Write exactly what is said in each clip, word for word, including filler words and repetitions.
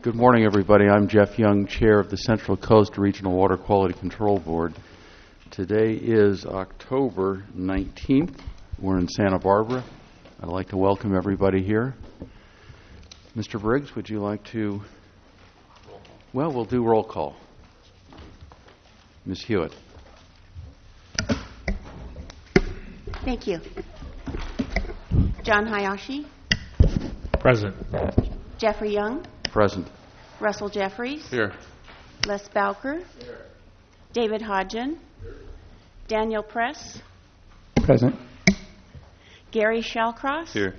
Good morning, everybody. I'm Jeff Young, Chair of the Central Coast Regional Water Quality Control Board. Today is October nineteenth. We're in Santa Barbara. I'd like to welcome everybody here. Mister Briggs, would you like to? Well, we'll do roll call. Miz Hewitt. Thank you. John Hayashi. Present. Jeffrey Young. Present. Russell Jeffries. Here. Les Bowker. Here. David Hodgen. Here. Daniel Press. Present. Gary Shallcross. Here.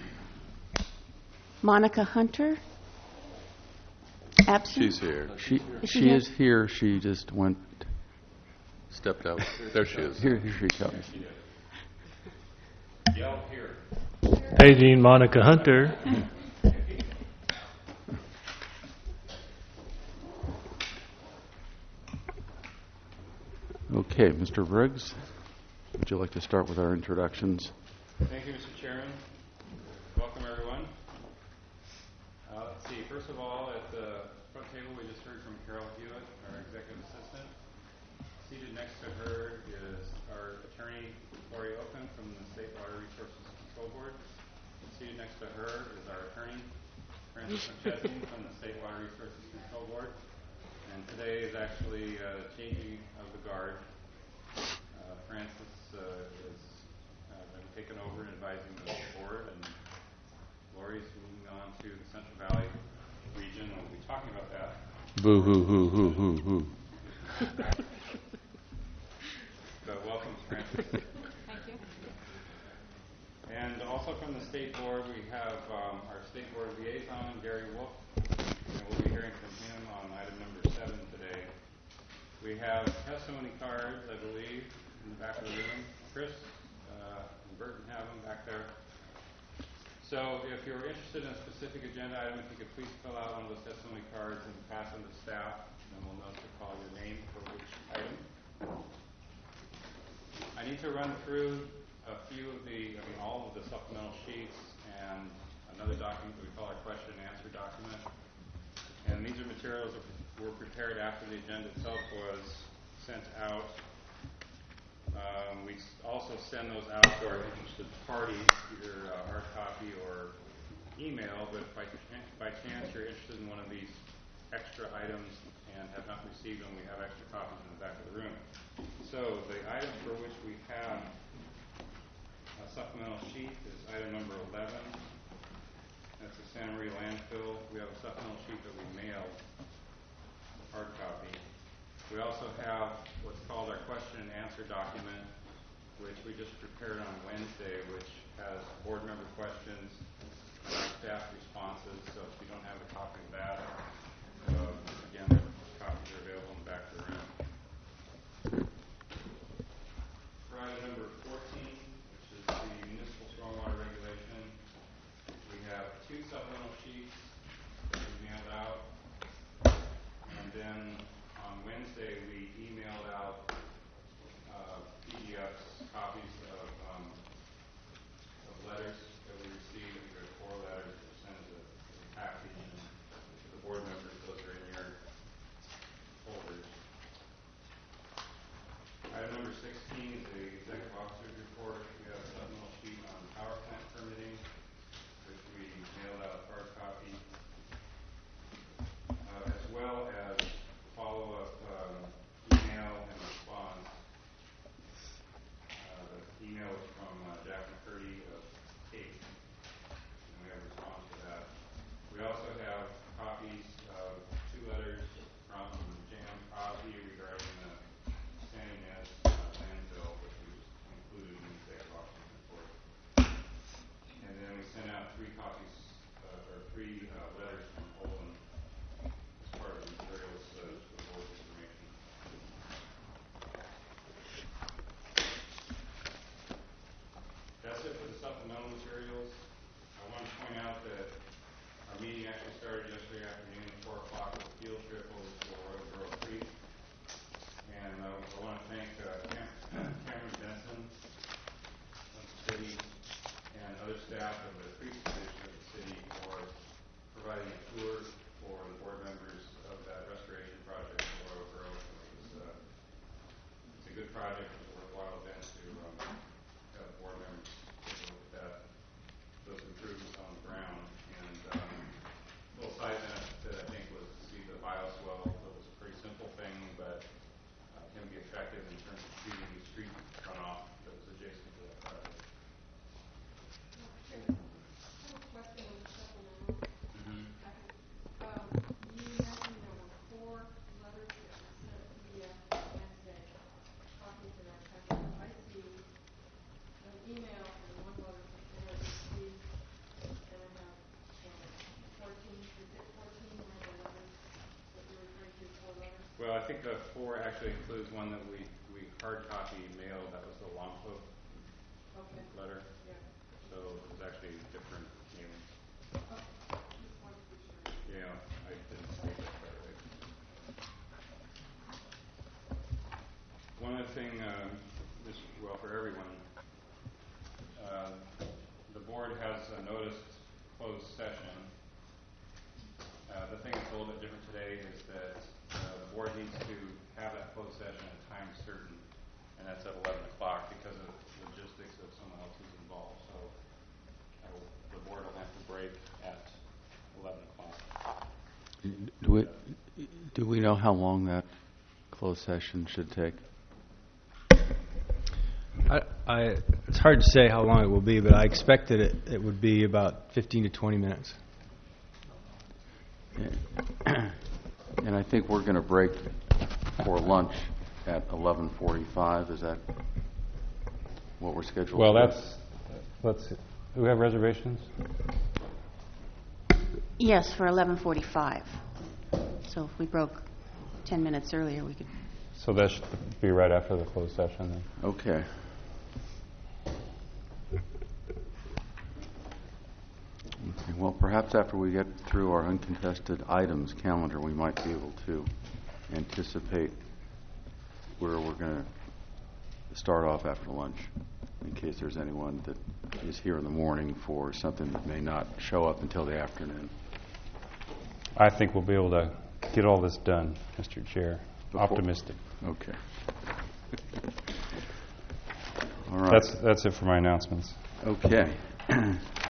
Monica Hunter. Absent. She's here. She, Is she she here? is here. She just went. Stepped out. There she is. Here, here she comes. Paging Monica Hunter. Okay, Mister Briggs, would you like to start with our introductions? Thank you, Mister Chairman. Welcome, everyone. Uh, let's see. First of all, at the front table, we just heard from Carol Hewitt, our executive assistant. Seated next to her is our attorney, Lori Oaken, from the State Water Resources Control Board. Seated next to her is our attorney, Francis McChesney, from the State Water Resources Control Board. And today is actually uh, changing of the guard. Uh, Francis uh, is uh, been taken over and advising the board, and Lori's moving on to the Central Valley region, and we'll be talking about that. Boo hoo hoo hoo hoo hoo. So welcome, Francis. Thank you. And also from the state board, we have um, our state board liaison, Gary Wolf, and we'll be hearing from him on item number seven today. We have testimony cards, I believe, in the back of the room. Chris uh, and Burton have them back there. So if you're interested in a specific agenda item, if you could please fill out one of those testimony cards and pass them to staff, and we'll know to call your name for which item. I need to run through a few of the, I mean, all of the supplemental sheets and another document that we call our question and answer document. And these are materials that were prepared after the agenda itself was sent out. Um, we also send those out to our interested parties, either uh, hard copy or email, but if by, by chance you're interested in one of these extra items and have not received them, we have extra copies in the back of the room. So the item for which we have a supplemental sheet is item number eleven. That's the Santa Maria landfill. We have a supplemental sheet that we mailed, hard copy. We also have what's called our question and answer document, which we just prepared on Wednesday, which has board member questions and our staff responses. So if you don't have a copy of that, uh, again, copies are available in the back of the room. For item number fourteen, which is the municipal stormwater regulation, we have two supplemental sheets that we mailed out, and then on Wednesday we emailed out uh, P D Fs, copies of, um, of letters that we received. We got four letters that were sent as a, as a package, and to the board members, those are in your folders. Item number sixteen is the executive officer's report. We have a supplemental sheet on power plant permitting, which we mailed out hard copy, uh, as well as follow-up um, email and response. Uh, the email is from uh, Jack McCurdy of K I think the four actually includes one that we, we hard copy mailed. That was the long hook letter. So it was actually different names. Yeah, I didn't state that right away. One other thing, um, this well for everyone, uh, the board has a noticed closed session. Uh, the thing that's a little bit different today is that uh, the board needs to have that closed session at time certain, and that's at eleven o'clock because of logistics of someone else who's involved. So uh, the board will have to break at eleven o'clock. Do we, do we know how long that closed session should take? I, I, it's hard to say how long it will be, but I expected it, it would be about fifteen to twenty minutes. And I think we're going to break for lunch at eleven forty-five. Is that what we're scheduled Well, to do? that's, let's see. Do we have reservations? Yes, for eleven forty-five. So if we broke ten minutes earlier, we could. So that should be right after the closed session then. Okay. Okay, well, perhaps after we get through our uncontested items calendar, we might be able to anticipate where we're going to start off after lunch, in case there's anyone that is here in the morning for something that may not show up until the afternoon. I think we'll be able to get all this done, Mister Chair. Before- Optimistic. Okay. All right. That's, that's it for my announcements. Okay.